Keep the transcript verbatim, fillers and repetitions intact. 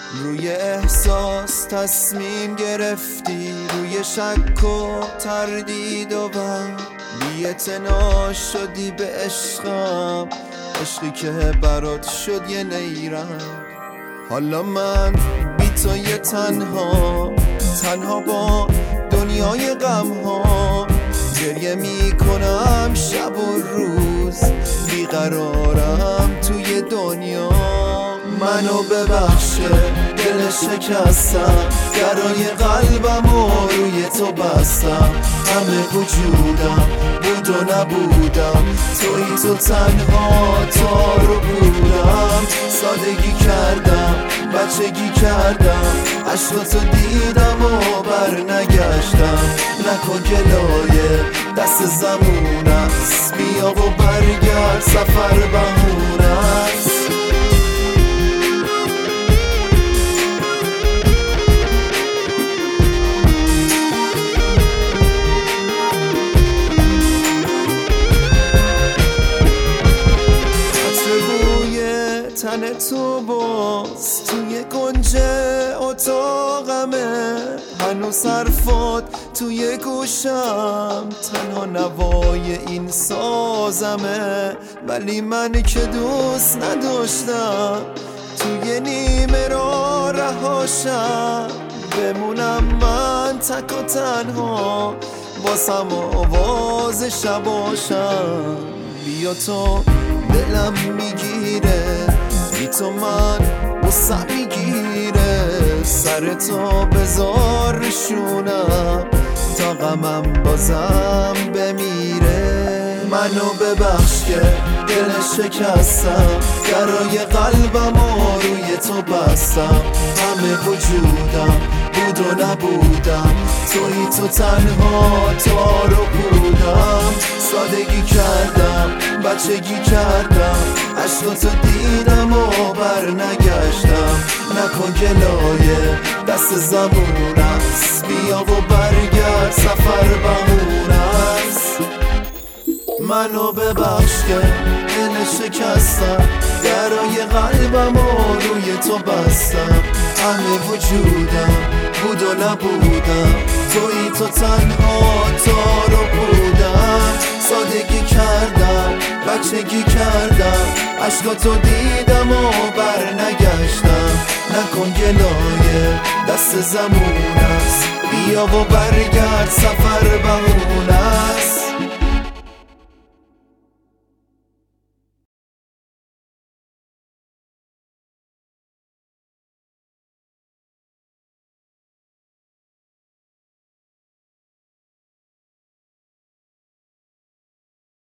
روی احساس تصمیم گرفتی، روی شک و تردید و بر بی‌اعتنا شدی به عشقم، عشقی که برات شد یه نیرنگ. حالا من بی تو یه تنها، تنها با دنیای غم ها، گریه می کنم شب و روز، بیقرارم توی دنیا. منو ببخشه دل شکستم، درای قلبم و روی تو بستم، همه وجودم بود و نبودم، توی تو تنها تارو بودم. سادگی کردم بچگی کردم، عشقاتو دیدم و بر نگشتم. نکن گلایه دست زمون است، بیا و برگرد سفر بهونه است. تن تو باز توی کنج اتاقمه، هنوز حرفات توی گوشم، تنها نوای این سازمه. ولی من که دوست نداشتم توی نیمه را رهاشم، بمونم من تک و تنها واسم آواز شباشم. بیا تو دلم میگیره، بی تو من غصه میگیره، سر تو بذار رشونم تا غمم بازم بمیره. منو ببخش که دل شکستم، درای قلبم و روی تو بستم، همه وجودم بود و نبودم، توی تو تنها تارو بودم. سادگی کردم بچگی کردم، عشقاتو دیدم و بر نگشتم. نکن گلایه دست زمون است، بیا و برگرد سفر بهونه است. منو ببخش که دل شکستم، درای قلبم و روی تو بستم، همه وجودم بود و نبودم، توی تو تنها تارو بودم. سادگی کردم بچگی کردم، عشقاتو دیدم و بر نگشتم. نکن گلایه دست زمون است، بیا و برگرد سفر بهونه است.